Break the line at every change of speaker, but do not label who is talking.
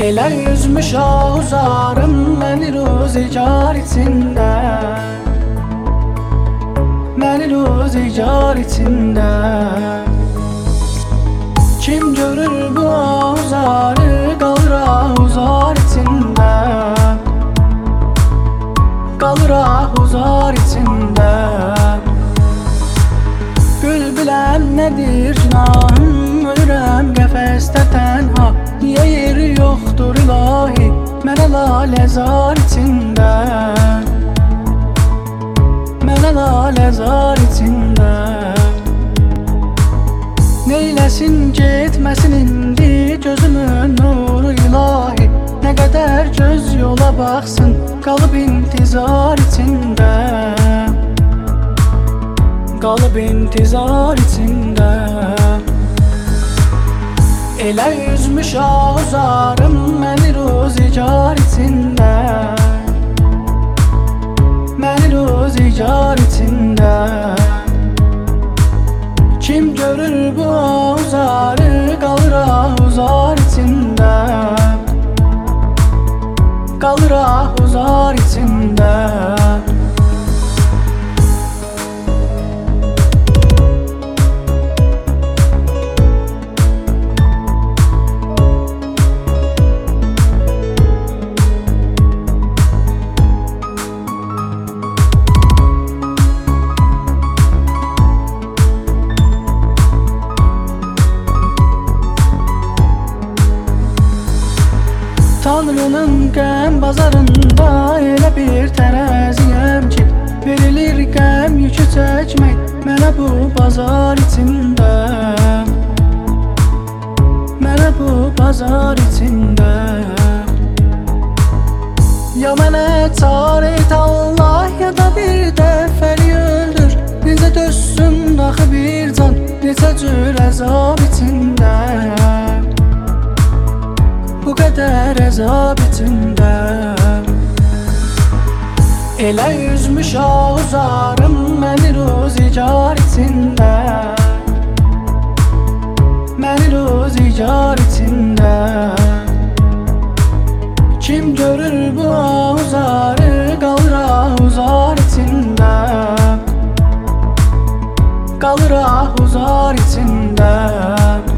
Elə üzmüş ağuzarım məni ruzigar içində, məni ruzigar içində. Kim görür bu ağuzarı, qalır ağuzar içində, qalır ağuzar içində. Gül bilən nədir günahım, ölürəm qəfəsdə tənha. Niyə yeri yoxdur ilahi, mənə laləzar içində, mənə laləzar içində. Neyləsin getməsin indi gözümün nuru ilahi. Nə qədər göz yola baxsın, qalıb intizar içində, qalıb intizar içində. Elə üzmüş ağuzarım məni ruzigar içində, məni ruzigar içində. Kim görür bu ağuzarı, qalır ağuzar içində, qalır ağuzar içində. Tanrının qəm bazarında elə bir tərəziyəm ki, verilir qəm yükü çəkmək mənə bu bazar içində, mənə bu bazar içində. Ya mənə çar et Allah, ya da bir dəfəli öldür. Necə dözsün axı bir can, necə cür əzab içində, bu qədər əzab içində. Elə üzmüş ağuzarım məni ruzigar içində, məni ruzigar içində. Kim görür bu ağuzarı, qalır ağuzar içində, qalır ağuzar içində.